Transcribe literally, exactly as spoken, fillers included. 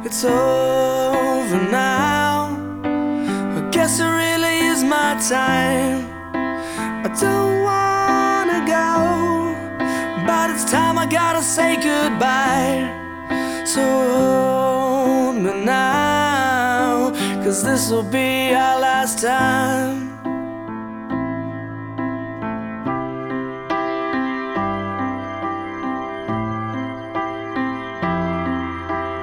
It's over now. I guess it really is my time. I don't wanna go, but it's time I gotta say goodbye. So hold me now, 'cause this'll be our last time.